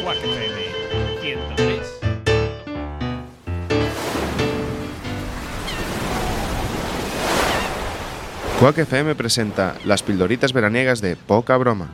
Quack FM 103. Quack FM presenta las pildoritas veraniegas de Poca Broma.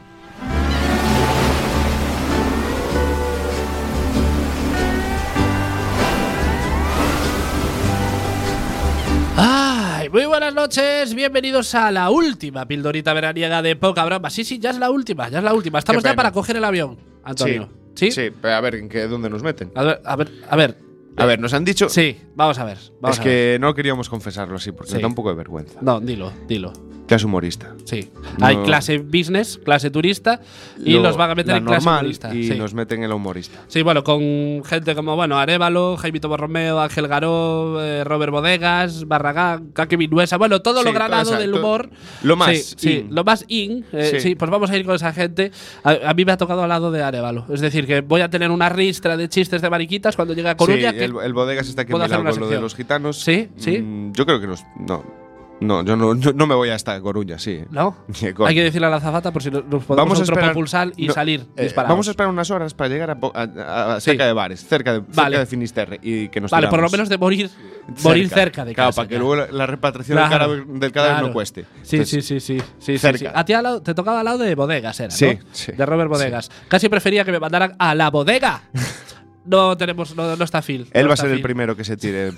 ¡Ay! Muy buenas noches, bienvenidos a la última pildorita veraniega de Poca Broma. Sí, ya es la última, Estamos ya para coger el avión, Antonio. Sí, pero a ver, ¿dónde nos meten? A ver, nos han dicho… Sí, vamos a ver. Es que no queríamos confesarlo así, porque me da un poco de vergüenza. No, dilo. Clase humorista. Sí. No. Hay clase business, clase turista y nos van a meter en clase normal humorista. Y sí. nos meten en la humorista. Sí, bueno, con gente como, Arévalo, Jaimito Borromeo, Ángel Garó, Robert Bodegas, Barragán, Kake Vinuesa, bueno, todo lo granado del humor. Lo más lo más in. Sí, pues vamos a ir con esa gente. A mí me ha tocado al lado de Arévalo. Es decir, que voy a tener una ristra de chistes de mariquitas cuando llegue a Coruña. Sí, el Bodegas está aquí puedo en hacer Milán una con lo de sección. los gitanos. Sí. Yo creo que No, yo no me voy hasta Coruña, sí. ¿No? Ni de coña. Hay que decirle a la azafata por si nos podemos Vamos a otro esperar- propulsar y no, salir disparados. Vamos a esperar unas horas para llegar a cerca de bares, cerca de Finisterre y que nos Vale, por lo tiramos. menos de morir cerca de Claro, casa. para que ya. luego la repatriación Claro, del cadáver claro. no cueste. Sí. Entonces, cerca. A ti te tocaba al lado de Bodegas, era, Sí, ¿no? sí. De Robert Bodegas. Casi prefería que me mandaran a la bodega. No está Phil. Él no va a está ser el Phil. primero que se tire.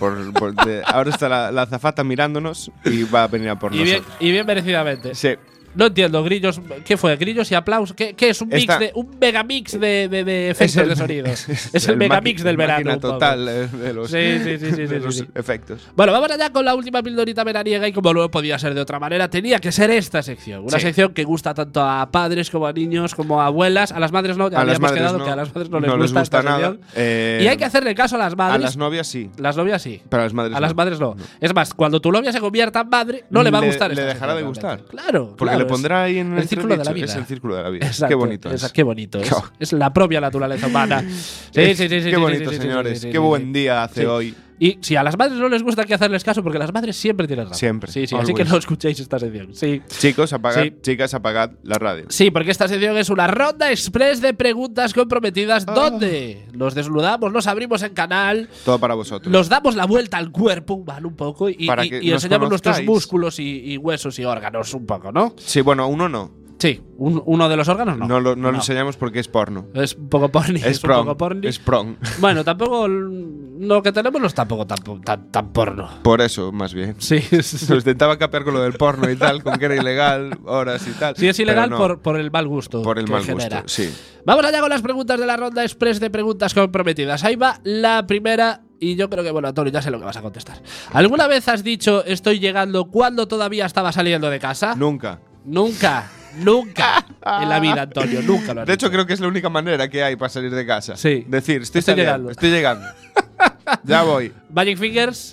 Ahora está la azafata mirándonos y va a venir a por nosotros. Y bien merecidamente. Sí. No entiendo, grillos. ¿Qué fue? ¿Grillos y aplausos? ¿Qué es? Un megamix de efectos de sonido. Es el megamix del verano. Máquina un poco. total de los, Sí. de los Sí. efectos. Bueno, vamos allá con la última pildorita veraniega y como no podía ser de otra manera, tenía que ser esta sección. Una sección que gusta tanto a padres como a niños como a abuelas. A las madres no, ya A las habíamos madres quedado no. que a las madres no No les les gusta gusta esta nada. sección. Y hay que hacerle caso a las madres. A las novias sí. Las novias sí. Pero a las madres A las madres no. Es más, cuando tu novia se convierta en madre, no le va a gustar Le esta dejará de sección, gustar. realmente. Claro. Porque claro, le pondrá ahí en el círculo de la entredicho. vida. Es el círculo de la vida. Exacto, Qué bonito es. Qué bonito es. Claro. Es la propia naturaleza humana. Sí. Qué bonito, señores. Qué buen día hace hoy. Y si a las madres no les gusta, hay que hacerles caso porque las madres siempre tienen razón. Siempre. Sí. Así Always. que no escuchéis esta sección. Sí. Chicos, apagad. Sí. Chicas, apagad la radio. Sí, porque esta sección es una ronda express de preguntas comprometidas donde nos desnudamos, nos abrimos en canal, Todo para vosotros. nos damos la vuelta al cuerpo humano un poco y Para que nos enseñamos nuestros conozcáis. músculos y huesos y órganos un poco, ¿no? Sí, bueno, uno no. Sí, uno de los órganos no. No lo enseñamos porque es porno. Es un poco porni. Es un poco porni. Es prong. Bueno, tampoco. Lo que tenemos no es tampoco tan porno. Por eso, más bien. Sí, Nos intentaba capear con lo del porno y tal, con que era ilegal, horas y tal. sí, es ilegal pero no, por el mal gusto. por el que mal genera. gusto. Sí. Vamos allá con las preguntas de la ronda express de preguntas comprometidas. Ahí va la primera. Y yo creo que, Antonio, ya sé lo que vas a contestar. ¿Alguna vez has dicho estoy llegando cuando todavía estaba saliendo de casa? Nunca. Nunca en la vida, Antonio. Nunca lo has De hecho, dicho. creo que es la única manera que hay para salir de casa. Sí. Decir, Estoy estoy llegando. llegando. Ya voy. Magic Fingers.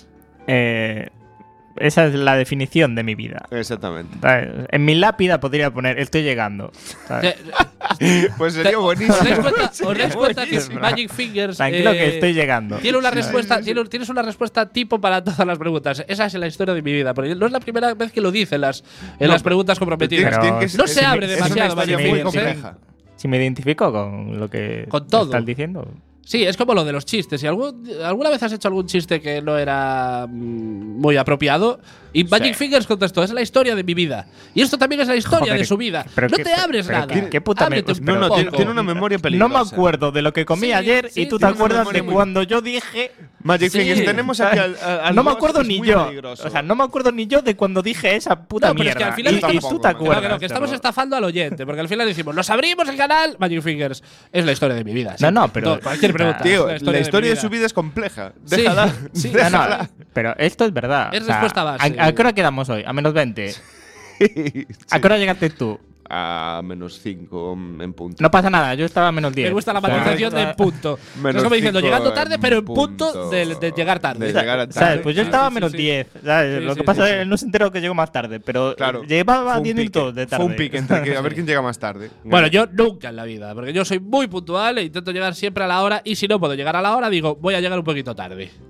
Esa es la definición de mi vida. Exactamente. ¿Sabes? En mi lápida podría poner estoy llegando. ¿sabes? Pues sería buenísimo. ¿Os dais cuenta que buenísimo. Magic Fingers Tranquilo que estoy llegando. tiene una respuesta, tienes una respuesta tipo para todas las preguntas? Esa es la historia de mi vida, porque no es la primera vez que lo dice en las preguntas comprometidas. Pero no se abre es demasiado, una historia Magic muy Fingers, ¿eh? compleja. Si me identifico con lo que Con todo. estás diciendo. Sí, es como lo de los chistes. Si alguna vez has hecho algún chiste que no era muy apropiado, y Magic Fingers contestó, es la historia de mi vida. Y esto también es la historia Joder, de su vida. pero No qué- te abres pero nada. qué puta Ábrete me- un pero- No, poco. tiene una memoria No peligrosa. me acuerdo de lo que comí Sí, ayer sí, y tú sí, te sí, acuerdas memoria de muy- cuando yo dije. Magic Sí. Fingers, tenemos aquí al no me boss, acuerdo es ni muy yo. peligroso. O sea, no me acuerdo ni yo de cuando dije esa puta No, pero es mierda. que al final y, estamos- y tú te Claro, acuerdas. que estamos pero- estafando al oyente, porque al final decimos, nos abrimos el canal, Magic Fingers. Es la historia de mi vida. No, no, siempre. pero- Cualquier pregunta. Tío, es la historia mi de su vida es compleja. Sí, Déjala. sí. No, no, pero esto es verdad. Es O sea, respuesta base. ¿A qué hora quedamos hoy? A menos 20. ¿A qué hora llegaste tú? A -5 en punto. No pasa nada, yo estaba a menos 10. Me gusta la O sea, matización de en punto. Menos Es como diciendo, 5 llegando tarde, en pero en punto. punto de llegar tarde. De llegar a ¿Sabes? tarde. Pues yo estaba a Sí, menos sí. 10. ¿sabes? Sí, Lo sí, que pasa sí, es que no se enteró que llegó más tarde, pero Claro. llevaba Fue un 10 pique. minutos de tarde. Fue un pique entre a ver quién llega más tarde. Bueno, yo nunca en la vida, porque yo soy muy puntual e intento llegar siempre a la hora. Y si no puedo llegar a la hora, digo, voy a llegar un poquito tarde.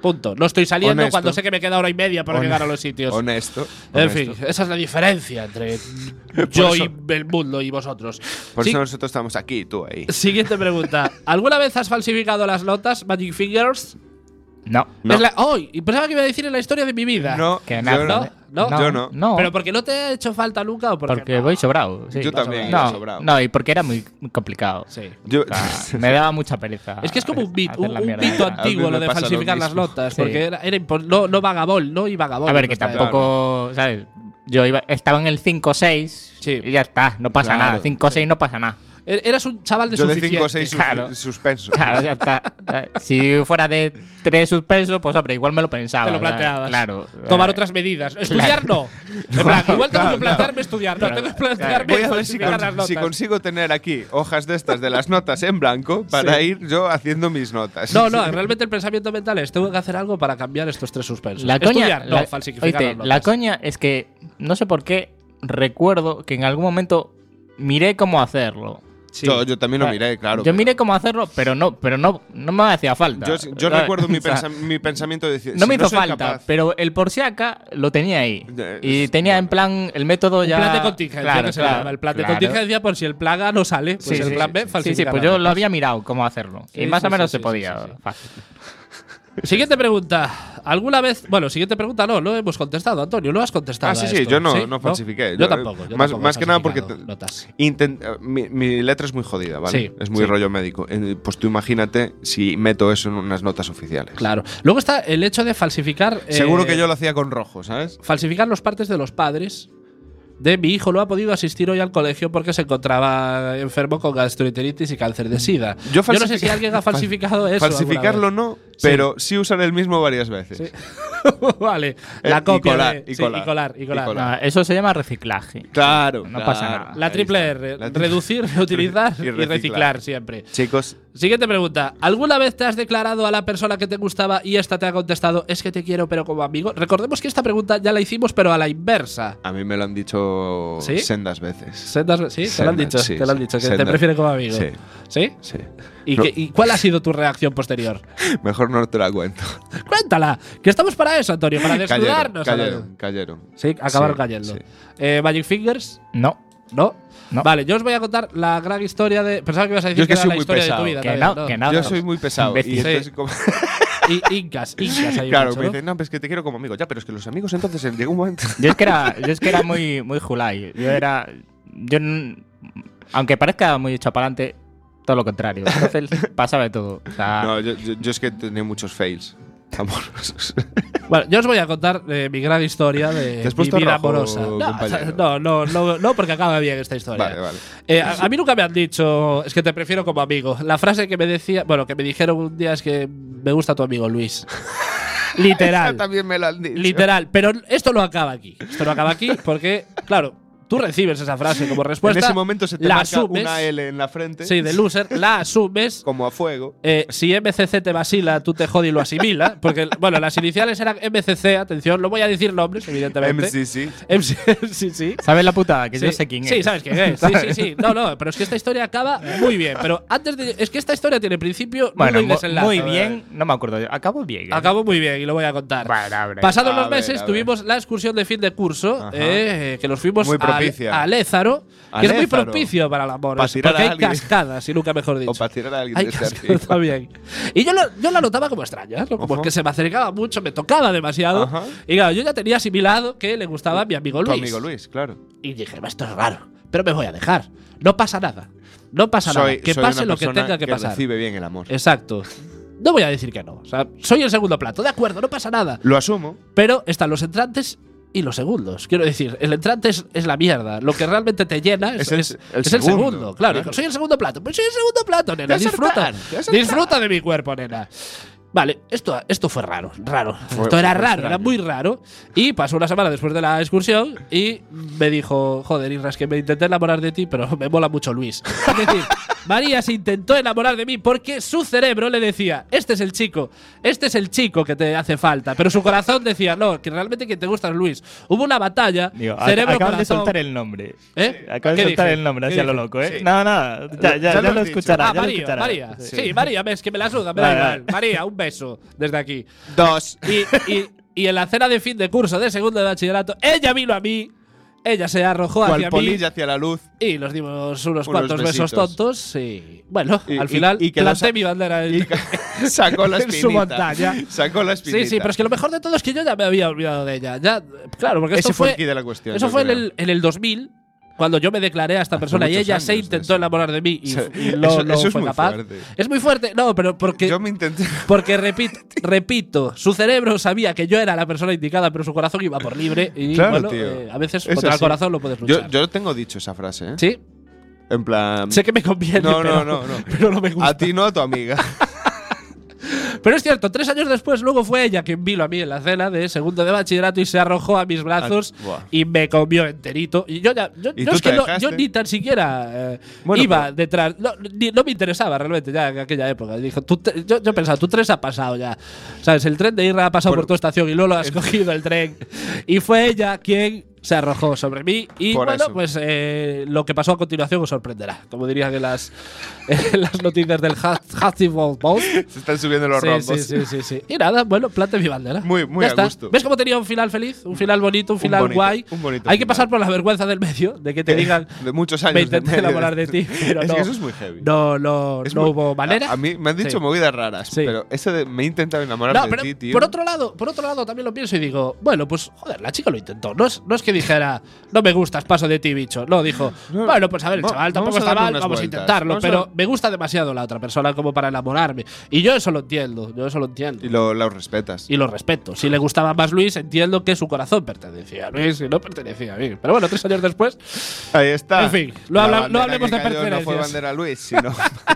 Punto. No estoy saliendo Honesto. cuando sé que me queda hora y media para llegar a los sitios. Honesto. En honesto. fin, esa es la diferencia entre yo eso- y el mundo y vosotros. Por Sí, eso nosotros estamos aquí y tú ahí. siguiente pregunta. ¿Alguna vez has falsificado las notas, Magic Fingers? No. No. Es la, ¡ay! Y pensaba que iba a decir en la historia de mi vida. No, Que yo nada. no. ¿No? Yo no. No. ¿Pero porque no te ha hecho falta nunca o porque no? voy sobrado. Sí. Yo también sobrado. iba No, sobrado. no, y porque era muy complicado. Sí. Yo, O sea, me daba mucha pereza. Es que es como un mito, hacer la un mierda mito esa. antiguo A mí lo me de pasa lo falsificar las mismo. notas. Sí. Porque era no vagabol, no iba vagabol. A ver, que tampoco, ¿sabes? Yo estaba en el 5-6 Sí. y ya está, no pasa Claro. nada. 5-6 no pasa nada. Eras un chaval de yo de suficiente. 5 o 6 Claro. suspenso. Claro, ya está. Si fuera de 3 suspensos, pues hombre, igual me lo pensaba. Te lo ¿sabes? planteabas. Claro. Tomar otras medidas. Estudiar no. En plan, igual tengo que plantearme estudiar. No, Claro. tengo que plantearme Voy a ver si, falsificar las notas. si consigo tener aquí hojas de estas de las notas en blanco para ir yo haciendo mis notas. No, realmente el pensamiento mental es tengo que hacer algo para cambiar estos 3 suspensos. La coña, Estudiar, no, falsificar oíste, las notas. la coña es que no sé por qué recuerdo que en algún momento miré cómo hacerlo. Sí. Yo también lo O sea, miré, claro. Yo pero miré cómo hacerlo, pero no me hacía falta. Yo ¿sabes? recuerdo mi, O sea, mi pensamiento de decir. no si me hizo soy falta, capaz- pero el por si acá lo tenía ahí. Ya, Y es- tenía en plan el método Un ya. plan de contingencia, Claro, que se claro, llama. El plan de claro. contingencia por si el plaga no sale. Pues Sí, el sí, plan B, sí, sí, falsificar pues las yo lo notas. había mirado cómo hacerlo. Sí, y más sí, o menos sí, se sí, podía. sí, sí. Fácil. Siguiente pregunta. ¿Alguna vez? Bueno, siguiente pregunta no hemos contestado, Antonio. No has contestado. Ah, sí, a sí, esto. yo no falsifiqué. Yo tampoco. Yo más tampoco he que nada porque falsificado notas. mi letra es muy jodida, ¿vale? Sí, es muy sí. rollo médico. Pues tú imagínate si meto eso en unas notas oficiales. Claro. Luego está el hecho de falsificar. Seguro que yo lo hacía con rojo, ¿sabes? Falsificar los partes de los padres. De mi hijo no ha podido asistir hoy al colegio porque se encontraba enfermo con gastroenteritis y cáncer de sida. Yo no sé si alguien ha falsificado eso. Falsificarlo alguna no, pero sí usar el mismo varias veces. vez. Vale. La y copia colar, de, y sí, colar, y colar. y colar. Ah, eso se llama reciclaje. Claro, No pasa nada. La Ahí triple está. R. La Reducir, reutilizar Y y reciclar. reciclar siempre. Chicos, Siguiente pregunta. ¿Alguna vez te has declarado a la persona que te gustaba y esta te ha contestado es que te quiero pero como amigo? Recordemos que esta pregunta ya la hicimos pero a la inversa. a mí me lo han dicho ¿Sí? sendas veces. ¿Sí? ¿Te lo han dicho? Sí, te lo han sí. dicho, que te Sendas. prefiere como amigo. Sí, ¿Sí? sí. ¿Y, Lo- y cuál ha sido tu reacción posterior? Mejor no te la cuento. Cuéntala, que estamos para eso, Antonio, para desnudarnos. Cayeron. Sí, acabaron Sí, cayendo. sí. Magic Fingers, No. ¿no? No. Vale, yo os voy a contar la gran historia de. Pensaba que ibas a decir Yo es que era soy la muy historia pesado. de tu vida. Que también, no, que nada. Yo soy muy pesado. Imbécil. Y entonces, Sí. como- Y Incas ahí claro, mucho, me ¿no? dicen, no, pues que te quiero como amigo. Ya, pero es que los amigos entonces llega un momento. Yo es que era muy, muy julai. Aunque parezca muy hecho para adelante, todo lo contrario. Entonces pasaba de todo. O sea, No, yo es que tenía muchos fails amorosos. Bueno, yo os voy a contar mi gran historia ¿Te de has mi puesto vida rojo, amorosa. compañero? No, porque acaba bien esta historia. Vale, vale. A mí nunca me han dicho, es que te prefiero como amigo. La frase que me decía, bueno, que me dijeron un día es que me gusta tu amigo Luis. Literal. También me lo han dicho. Literal. Pero esto no acaba aquí. Esto no acaba aquí porque, claro, tú recibes esa frase como respuesta. En ese momento se te la marca asumes. una L en la frente. Sí, de loser. La asumes. Como a fuego. Si MCC te vacila, tú te jode y lo asimila. Porque, bueno, las iniciales eran MCC, atención, no voy a decir nombres, evidentemente. MCC. sí. ¿sabes la putada? Que Sí. yo sé quién es. Sí, sabes quién es. Sí. No, pero es que esta historia acaba muy bien. Pero antes de. Es que esta historia tiene principio, Bueno, nudo y desenlace. muy bien. No me acuerdo. Acabó bien. ¿eh? Acabó muy bien y lo voy a contar. Bueno, hombre. Pasados A los ver, meses a ver. tuvimos la excursión de fin de curso, Ajá. que nos fuimos Muy propicia. a Lézaro, A que es muy Lézaro. propicio para el amor. Pa' tirar porque a hay alguien. cascadas, y nunca mejor dicho. O para tirar a alguien Hay de cascadas también. Y yo la notaba como extraña, ¿no? Como Ojo. que se me acercaba mucho, me tocaba demasiado. Ajá. Y claro, yo ya tenía asimilado que le gustaba a mi amigo Tu Luis. amigo Luis, claro. Y dije, esto es raro, pero me voy a dejar. No pasa nada. No pasa nada. Que soy pase una lo que persona tenga que pasar. recibe bien el amor. Exacto. No voy a decir que no. O sea, soy el segundo plato, de acuerdo, no pasa nada. Lo asumo. Pero están los entrantes y los segundos. Quiero decir, el entrante es la mierda. Lo que realmente te llena es Es el el segundo, segundo. Claro, claro. soy el segundo plato. Pues soy el segundo plato, nena. Te vas a Disfruta. hartar, te vas a hartar. Disfruta de mi cuerpo, nena. Vale, esto fue raro. Fue- Esto era fue raro, era extraño. muy raro. Y pasó una semana después de la excursión y me dijo, joder, Isra, es que me intenté enamorar de ti, pero me mola mucho Luis. Es decir, María se intentó enamorar de mí porque su cerebro le decía, este es el chico que te hace falta. Pero su corazón decía, no, que realmente quien te gusta es Luis. Hubo una batalla, Digo, cerebro, acabas de corazón. soltar el nombre. ¿Eh? Acabas de ¿Qué soltar dije? el nombre, ¿Qué así a lo dije? loco, ¿eh? Sí. No, no, ya Ya lo lo has dicho. escuchará. Ah, ya lo María, escuchará. María. Sí. Sí, María, ves que me la suda, me da Vale, igual. vale. María, un beso desde aquí. 2. Y en la cena de fin de curso de segundo de bachillerato, ella vino a mí, ella se arrojó Cual hacia mí polilla hacia la luz. y nos dimos unos Unos cuantos besos besitos. tontos. Y bueno, Y- al final y quedó planté sa- mi bandera en, Sacó la en espinita. su montaña. Sacó la espinita. Sí, sí, pero es que lo mejor de todo es que yo ya me había olvidado de ella. Ya, claro, porque esto Ese fue fue, el quid de la cuestión. eso yo fue creo. en el 2000, cuando yo me declaré a esta persona y muchos ella se años de intentó eso. enamorar de mí y, O sea, y no, eso no es fue muy capaz. fuerte. Es muy fuerte, no, pero porque Yo me intenté. porque repito, su cerebro sabía que yo era la persona indicada, pero su corazón iba por libre. Y Claro, bueno, tío. a veces Es contra el así. corazón lo puedes luchar. Yo tengo dicho esa frase, ¿eh? Sí, En plan. sé que me conviene, No, pero, no. pero no me gusta. A ti no, a tu amiga. Pero es cierto, 3 años después, luego fue ella quien vino a mí en la cena de segundo de bachillerato y se arrojó a mis brazos Buah. y me comió enterito. Y yo ya. Yo ¿Y es tú que te no, dejaste? yo ni tan siquiera Bueno, iba pero- detrás. No me interesaba realmente ya en aquella época. Dijo, yo pensaba, tu tren se ha pasado ya. ¿Sabes? El tren de Irra ha pasado por tu estación y luego lo has cogido el tren. Y fue ella quien se arrojó sobre mí. Y Por bueno, eso. pues lo que pasó a continuación os sorprenderá. Como dirían en las noticias del Huffington Post. Se están subiendo los rombos. Sí. Y nada, bueno, plante mi bandera. Muy Ya a está. gusto. ¿Ves cómo tenía un final feliz? Un final bonito, un final bonito- guay. un bonito Hay que final. pasar por la vergüenza del medio, de que te digan De muchos años. me de intenté medio. enamorar de ti, pero Es no. que eso es muy heavy. No Es muy- hubo manera. A mí me han dicho Sí. movidas raras, Sí. pero ese de me he intentado enamorar No, de pero ti, tío. por otro lado también lo pienso y digo, bueno, pues joder, la chica lo intentó. No es que dijera, no me gustas, paso de ti, bicho. No, dijo, No, bueno, pues a ver, el va- chaval tampoco vamos a está darle mal, unas vamos a vueltas. intentarlo. Vamos a- Pero me gusta demasiado la otra persona como para enamorarme. Y yo eso lo entiendo, Y lo respetas. Y lo respeto. Si le gustaba más Luis, entiendo que su corazón pertenecía a Luis y no pertenecía a mí. Pero bueno, 3 años después. Ahí está. En fin, no La hablemos bandera de que cayó No fue pertenencias. bandera Luis, sino.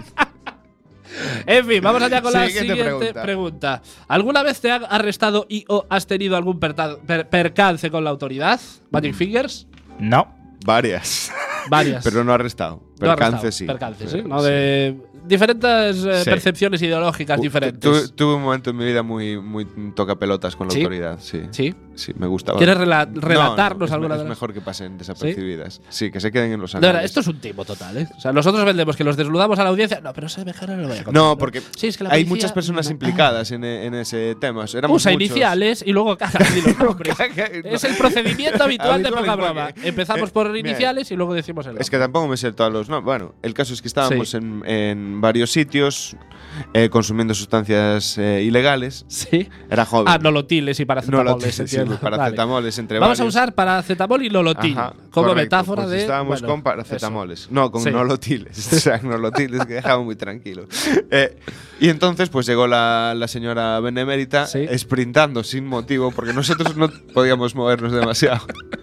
En fin, vamos allá con la Siguiente siguiente pregunta. pregunta. ¿Alguna vez te han arrestado y o has tenido algún percance con la autoridad? Magic Fingers. No. Varias. Varias. Pero no arrestado. No arrestado. Percance sí. Percances, ¿sí? ¿No? De diferentes Sí. percepciones ideológicas diferentes. Tuve un momento en mi vida muy tocapelotas con la ¿Sí? autoridad, sí. ¿Sí? Sí, me gustaba. ¿Quieres No, relatarnos es, alguna es de las? mejor que pasen desapercibidas. Sí, que se queden en los De verdad, anales. esto es un timo total, ¿eh? O sea, nosotros vendemos que los desnudamos a la audiencia. No, pero eso mejor no lo voy a contar. No, porque Sí, es que la hay policía- muchas personas implicadas en ese tema. Éramos Usa muchos. iniciales y luego cagas y los nombres. Es el procedimiento habitual de Habitual, poca broma. porque- Empezamos por mira, iniciales y luego decimos el nombre. Es que tampoco me sé todos los. No, bueno, el caso es que estábamos Sí. en varios sitios consumiendo sustancias ilegales. Sí. Era joven. Ah, nolotiles y paracetamoles. sí, entiendo. paracetamoles entre Vamos a varios. usar paracetamol y nolotil Ajá, como correcto, metáfora pues de. Estábamos bueno, con paracetamoles. eso. No, con Sí. nolotiles. O sea, nolotiles que dejaban muy tranquilo. Y entonces, pues llegó la señora benemérita Sí. sprintando sin motivo, porque nosotros no podíamos movernos demasiado.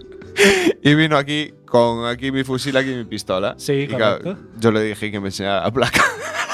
Y vino aquí con mi fusil, aquí mi pistola. Sí, y claro, correcto. yo le dije que me enseñara la placa.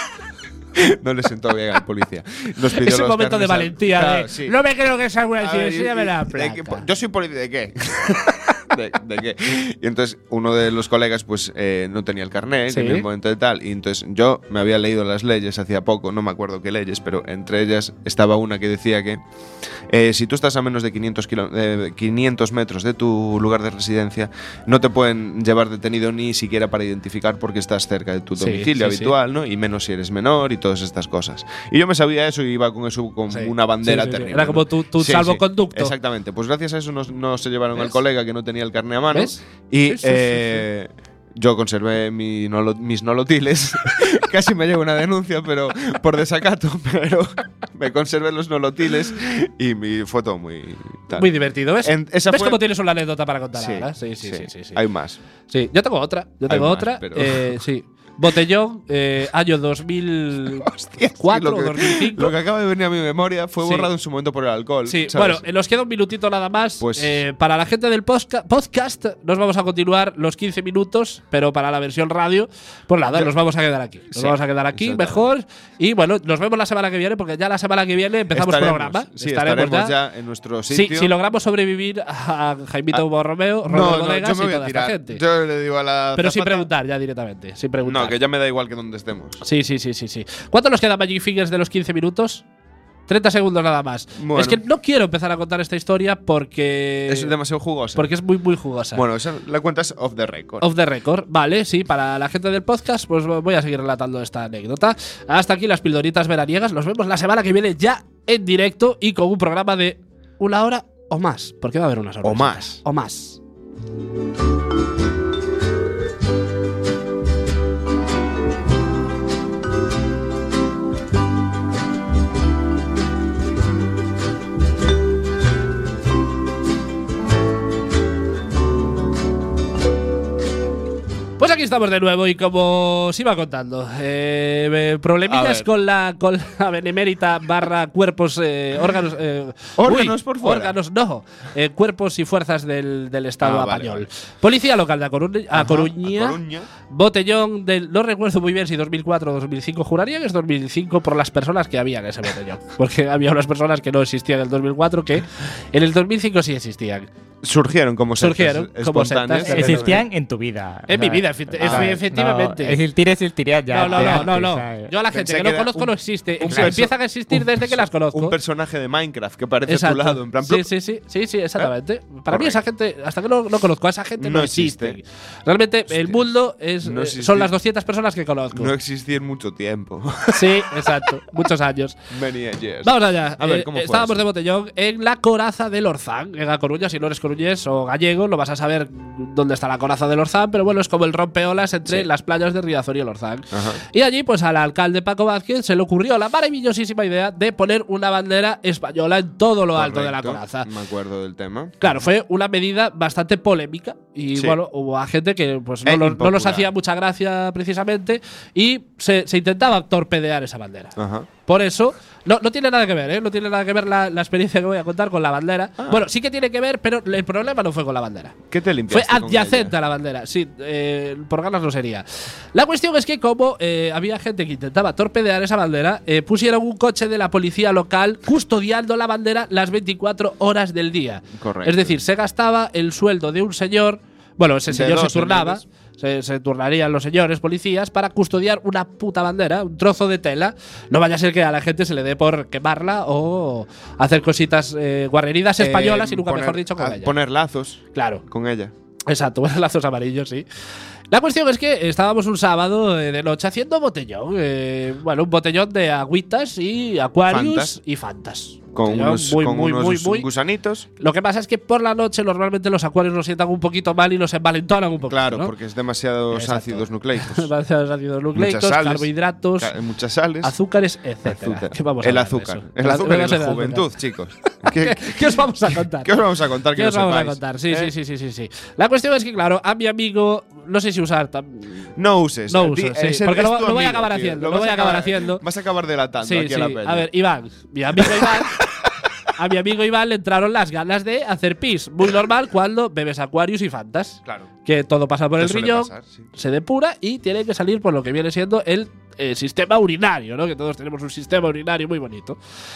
No le sentó bien al policía. Nos pidió Ese los momento de carnets al- valentía. Claro, de, sí. No me creo que sea una A decisión, ver, enséñame la ¿de qué- placa. yo soy policía, ¿de qué? ¿De qué? Y entonces uno de los colegas pues no tenía el carnet Sí. en el momento de tal. Y entonces yo me había leído las leyes hacía poco, no me acuerdo qué leyes, pero entre ellas estaba una que decía que si tú estás a menos de 500 metros de tu lugar de residencia, no te pueden llevar detenido ni siquiera para identificar porque estás cerca de tu Sí, domicilio sí, habitual, ¿no? Y menos si eres menor y todas estas cosas. Y yo me sabía eso y iba con eso con Sí. una bandera Sí, sí, sí. terrible. Era como ¿no? tu Sí, salvoconducto. Exactamente. Pues gracias a eso no se llevaron al ¿Ves? colega que no tenía el carné a mano. ¿Ves? Y Sí, sí, sí, yo conservé mis nolotiles. Casi me llevo una denuncia, pero por desacato. Pero me conservé los nolotiles y fue todo muy tal. Muy divertido, ¿ves? Esa ¿Ves fue- cómo tienes una anécdota para contar Sí, ahora? Sí, sí. Hay más. Sí, yo tengo otra. Yo Hay tengo más, otra. pero- Sí. Botellón, año 2004 Hostia, sí, o lo que 2005. Lo que acaba de venir a mi memoria fue Sí. borrado en su momento por el alcohol. Sí, ¿sabes? bueno, nos queda un minutito nada más. Pues- Para la gente del podcast, nos vamos a continuar los 15 minutos, pero para la versión radio, pues nada, nos vamos a quedar aquí. Nos Sí, vamos a quedar aquí exactamente. mejor. Y bueno, nos vemos la semana que viene, porque ya la semana que viene empezamos programa. Sí, estaremos ya en nuestro Sí, sitio. si logramos sobrevivir a Jaimito Hugo Romeo, Robert No, Bodegas yo me y voy a toda esta tirar. gente. Yo le digo a la Pero sin azafata- preguntar, ya directamente. Sin preguntar. No, que ya me da igual que donde estemos. Sí. ¿Cuánto nos queda Magic Fingers de los 15 minutos? 30 segundos nada más. Bueno. Es que no quiero empezar a contar esta historia porque… Es demasiado jugosa. Porque es muy, muy jugosa. Bueno, esa la cuentas off the record. Off the record, vale, sí, para la gente del podcast, pues voy a seguir relatando esta anécdota. Hasta aquí las pildoritas veraniegas. Nos vemos la semana que viene ya en directo y con un programa de 1 hora o más. Porque va a haber una sorpresa. O más. O más. Pues aquí estamos de nuevo y como os iba contando, problemillas con la benemérita / cuerpos, órganos… Órganos por fuera. Órganos no, cuerpos y fuerzas del Estado español. Vale. Policía local de A Coruña, Coruña. botellón del… No recuerdo muy bien si 2004 o 2005, juraría que es 2005 por las personas que había en ese botellón. Porque había unas personas que no existían en el 2004 que en el 2005 sí existían. Surgieron como sectas espontáneas. sectas. Existían en tu vida. En mi vida, efectivamente. No, existiría ya. No. Yo a la gente Pensé que que no era conozco no existe. un Empiezan a existir desde que las conozco. Un personaje de Minecraft que aparece Exacto. a tu lado. En plan, Sí, exactamente. Para mí esa gente, hasta que no conozco a esa gente, no No existe. existe. Realmente el mundo es, No existe. son las 200 personas que conozco. no existir mucho tiempo. Sí, exacto. Muchos años. Many years. Vamos allá. A ver, ¿cómo fue estábamos eso? de botellón en la Coraza del Orzán, en A Coruña. Si no eres coruñés o gallego, lo vas a saber dónde está la Coraza del Orzán, pero bueno, es como el rompeolas entre las playas de Riazor y el Orzán. Ajá. Y allí, pues al alcalde Paco Vázquez se le ocurrió la maravillosísima idea de poner una bandera española en todo lo alto de la Correcto. Coraza. Me acuerdo del tema. Claro, fue una medida bastante polémica y Sí. bueno, hubo a gente que pues no, E no impopular. nos hacía mucha gracia precisamente y se intentaba torpedear esa bandera. Ajá. Por eso, no tiene nada que ver, ¿eh? No tiene nada que ver la experiencia que voy a contar con la bandera. Bueno, sí que tiene que ver, pero el problema no fue con la bandera. ¿Qué te Fue limpiaste con adyacente ella? a la bandera, sí, por ganas no sería. La cuestión es que como había gente que intentaba torpedear esa bandera, pusieron un coche de la policía local custodiando la bandera las 24 horas del día. Correcto. Es decir, se gastaba el sueldo de un señor, bueno, ese De señor se dos turnaba, señores. se turnarían los señores policías para custodiar una puta bandera, un trozo de tela. No vaya a ser que a la gente se le dé por quemarla o hacer cositas guarreridas españolas y nunca mejor dicho con ella. Poner lazos Claro. con ella. Exacto, buenos lazos amarillos, sí. La cuestión es que estábamos un sábado de noche haciendo botellón. Bueno, un botellón de agüitas y acuarios Fantas. y fantas. Con Botellón unos gusanitos. Lo que pasa es que por la noche normalmente los acuarios nos sientan un poquito mal y nos envalentonan un poquito. Claro, ¿no? porque es demasiados Exacto. ácidos nucleicos. Demasiados ácidos nucleicos, Muchas sales, carbohidratos, muchas sales. azúcares, etcétera. Azúcar. ¿Qué vamos a El hablar de azúcar. eso? El azúcar y Vamos a la hablar de juventud, azúcar. chicos. ¿Qué, ¿Qué os vamos a contar? qué os vamos a contar que ¿Qué no os vamos a sepáis? contar? Sí. La cuestión es que, claro, a mi amigo, no sé si usar. No uses. No Di- uses, sí, es el- porque es lo tu voy a amigo, acabar tío. haciendo, Lo lo vas voy a a acabar haciendo. Vas a acabar delatando Sí, aquí a la peña. A ver, Iván, mi amigo Iván. A mi amigo Iván le entraron las ganas de hacer pis. Muy normal cuando bebes Aquarius y Fantas. Claro. Que todo pasa por Te el suele riñón, pasar, sí. se depura y tiene que salir por lo que viene siendo el sistema urinario, ¿no? Que todos tenemos un sistema urinario muy bonito.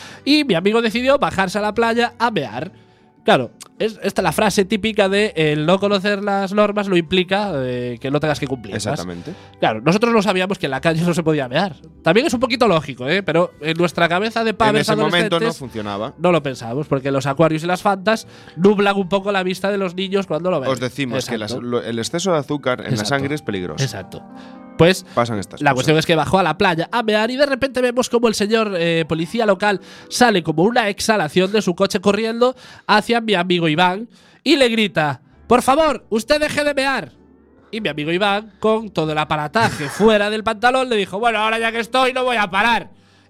Y mi amigo decidió bajarse a la playa a mear. Claro, esta es la frase típica de el no conocer las normas lo implica que no tengas que cumplirlas. Exactamente. Claro, nosotros no sabíamos que en la calle no se podía mear. También es un poquito lógico, pero en nuestra cabeza de En pavers ese momento no adolescentes funcionaba. no lo pensamos, porque los acuarios y las fantas nublan un poco la vista de los niños cuando lo ven. Os decimos que Exacto. el exceso de azúcar en la Exacto. sangre es peligroso. Exacto. Pues Pasan estas la cosas. cuestión es que bajó a la playa a mear y de repente vemos como el señor policía local sale como una exhalación de su coche corriendo hacia mi amigo Iván y le grita: ¡por favor, usted deje de mear! Y mi amigo Iván, con todo el aparataje fuera del pantalón, le dijo: bueno, ahora ya que estoy no voy a parar.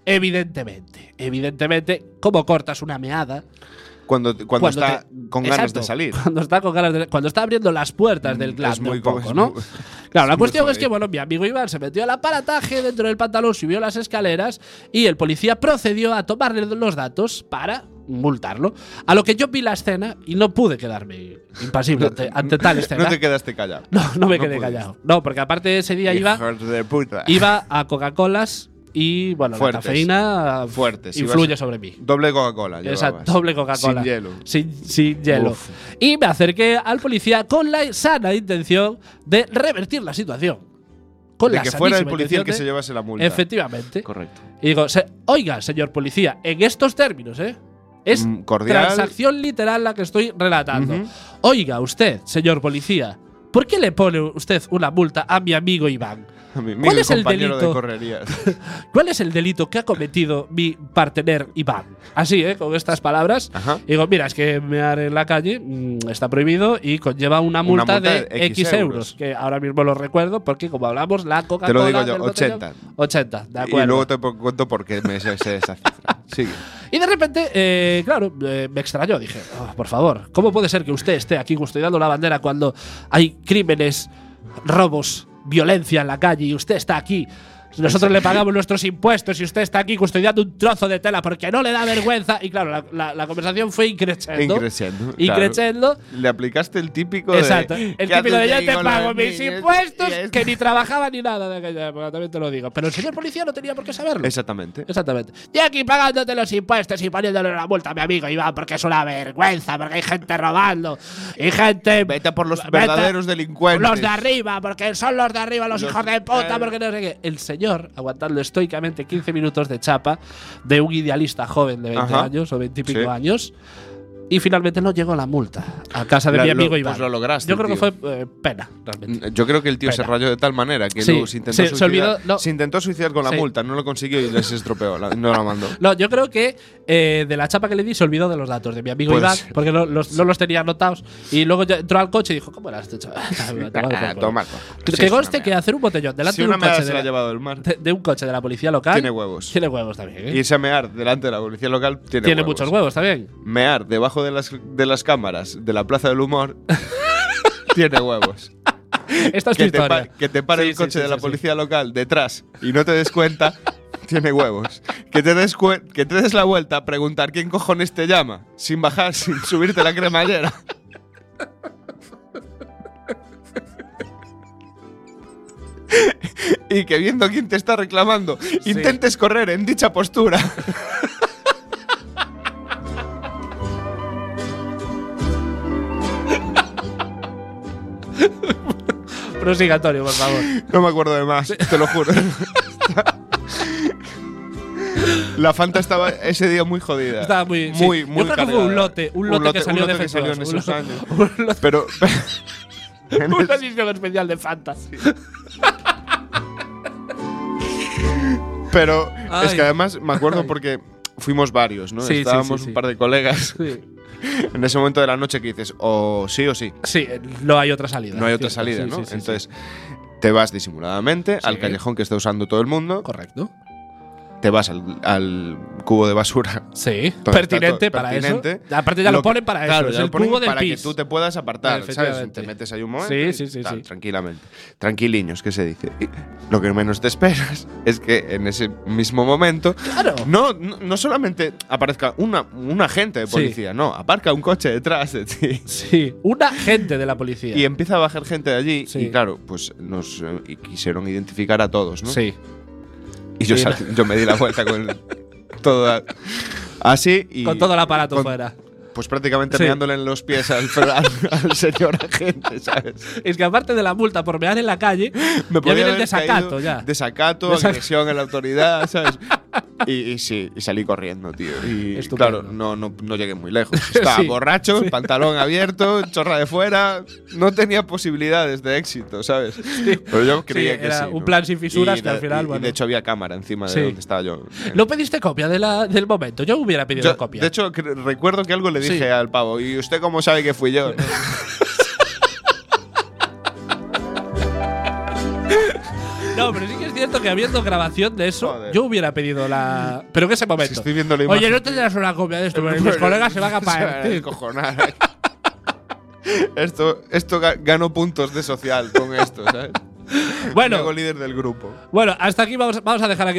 Evidentemente, ¿cómo cortas una meada? Cuando está te- con ganas Exacto, de salir. Cuando está con ganas de, cuando está abriendo las puertas del Es glande muy un poco, es ¿no? muy- Claro, la es muy cuestión es que, jodido. bueno, mi amigo Iván se metió al aparataje dentro del pantalón, subió las escaleras y el policía procedió a tomarle los datos para multarlo. A lo que yo vi la escena y no pude quedarme impasible ante tal escena. No te quedaste callado. No me no quedé pudiste. callado. No, porque aparte ese día Hijos de puta. iba a Coca-Colas y, bueno, Fuertes. la cafeína Fuertes, influye ibas- sobre mí. Doble Coca-Cola. Esa llevabas. doble Coca-Cola. Sin hielo. Sin hielo. Uf. Y me acerqué al policía con la sana intención de revertir la situación. con de la que fuera el sanísima policía el intención que de- se llevase la multa. Efectivamente. Correcto. Y digo, oiga, señor policía, en estos términos, es Cordial. transacción literal la que estoy relatando. Ujú. Oiga, usted, señor policía, ¿por qué le pone usted una multa a mi amigo Iván? A mi amigo ¿Cuál y es el compañero delito? de correrías. ¿Cuál es el delito que ha cometido mi partener Iván? Así, con estas palabras. Ajá. Digo, mira, es que mear en la calle está prohibido y conlleva una multa de X euros. Que ahora mismo lo recuerdo porque, como hablamos, la Coca-Cola. Te lo digo yo, del botellón, 80. 80, de Y acuerdo. luego te cuento por qué me sé esa cifra. Sigue. Y de repente, claro, me extrañó. Dije, "Oh, por favor, ¿cómo puede ser que usted esté aquí custodiando la bandera cuando hay crímenes, robos, violencia en la calle y usted está aquí? Nosotros le pagamos nuestros impuestos y usted está aquí custodiando un trozo de tela porque no le da vergüenza. Y claro, la conversación fue increciendo. Claro. Le aplicaste el típico Exacto. de… El ¿qué típico de haces yo ahí te con pago los mis niños? impuestos, Y es- que ni trabajaba ni nada de aquella época, también te lo digo. Pero el señor policía no tenía por qué saberlo. Exactamente. Exactamente. Y aquí pagándote los impuestos y poniéndole una multa a mi amigo Iván porque es una vergüenza, porque hay gente robando y gente… Vete por los Vete- verdaderos delincuentes. Los de arriba, porque son los de arriba los Los- hijos de puta, porque no sé qué. El señor aguantando estoicamente 15 minutos de chapa de un idealista joven de 20 Ajá. años o 20 y pico Sí. años. Y finalmente no llegó la multa a casa de mi amigo Iván. Pues lo lograste. Yo creo que tío. fue pena, realmente. Yo creo que el tío se Pena. rayó de tal manera que Sí, luego se intentó se suicidar. olvidó- no. Se intentó suicidar con la Sí. multa, no lo consiguió y les estropeó. No la mandó. No, yo creo que de la chapa que le di se olvidó de los datos de mi amigo Puede Iván, ser. porque no los tenía anotados. Y luego ya entró al coche y dijo, ¿cómo era este chaval? Tomar. Que conste que hacer un botellón delante Si de una un meada coche se la ha llevado del mar, de un coche de la policía local. tiene huevos. Tiene huevos también, ¿eh? Y ese mear delante de la policía local tiene Tiene huevos. muchos huevos también. Mear debajo de las cámaras de la Plaza del Humor tiene huevos. Esta es tu historia. Que te pare Sí, el coche sí, de sí, la sí, policía local detrás y no te des cuenta, tiene huevos. Que te des la vuelta a preguntar quién cojones te llama, sin bajar, sin subirte la cremallera. Y que viendo quién te está reclamando, intentes correr en dicha postura. Prosiga, Antonio, por favor. No me acuerdo de más, te lo juro. La Fanta estaba ese día muy jodida. Estaba muy. muy, sí. muy Yo creo que fue un cargada. lote que salió que salió en defectuoso. esos años. Un lote- Pero Una edición especial de Fanta. Pero Ay. es que además me acuerdo Ay. porque fuimos varios, ¿no? Sí, sí, Estábamos sí, sí. un par de colegas Sí. en ese momento de la noche que dices o sí o sí. Sí, no hay otra salida. No hay otra Cierto, salida, sí, ¿no? sí, sí, Entonces te vas disimuladamente Sí. al callejón que está usando todo el mundo, sí. Correcto. te vas al cubo de basura. Sí, Todo pertinente está para pertinente. eso. Aparte ya lo ponen para Claro, eso. ya Es lo el ponen cubo del para que pis. tú te puedas apartar, ¿sabes? Efectivamente. Te metes ahí un momento Sí, y sí, sí, tal, sí. tranquilamente. Tranquiliños, que se dice. Y lo que menos te esperas es que en ese mismo momento Claro. no solamente aparezca un agente de Sí. policía, no, aparca un coche detrás de ti. Sí, un agente de la policía. Y empieza a bajar gente de allí Sí. y claro, pues nos y quisieron identificar a todos, ¿no? Sí. Y yo, Sí, yo me di la vuelta con todo así y Con todo el aparato con- fuera. Pues prácticamente Sí. meándole en los pies al señor agente, ¿sabes? Es que aparte de la multa por mear en la calle, Me ya podía viene el haber desacato caído ya. Desacato, Desac- agresión a la autoridad, ¿sabes? Y sí, y salí corriendo, tío. Y Estupendo. claro, no llegué muy lejos. Estaba Sí, borracho, sí. pantalón abierto, chorra de fuera. No tenía posibilidades de éxito, ¿sabes? Pero yo creía Sí, que era sí. un ¿no? plan sin fisuras Y que al final, y bueno. de hecho había cámara encima de Sí. donde estaba yo. ¿No pediste copia del momento? Yo hubiera pedido Yo, copia. de hecho, recuerdo que algo le dije Sí. al pavo. ¿Y usted cómo sabe que fui yo? no, pero sí que es cierto que habiendo grabación de eso, Joder. yo hubiera pedido la. Pero en ese momento. Si estoy viendo la imagen. Oye, no tendrás una copia de esto, porque mis colegas se van a partir. Cojonar. Esto gano puntos de social con esto, ¿sabes? Me hago Bueno, líder del grupo. bueno, hasta aquí vamos a dejar aquí.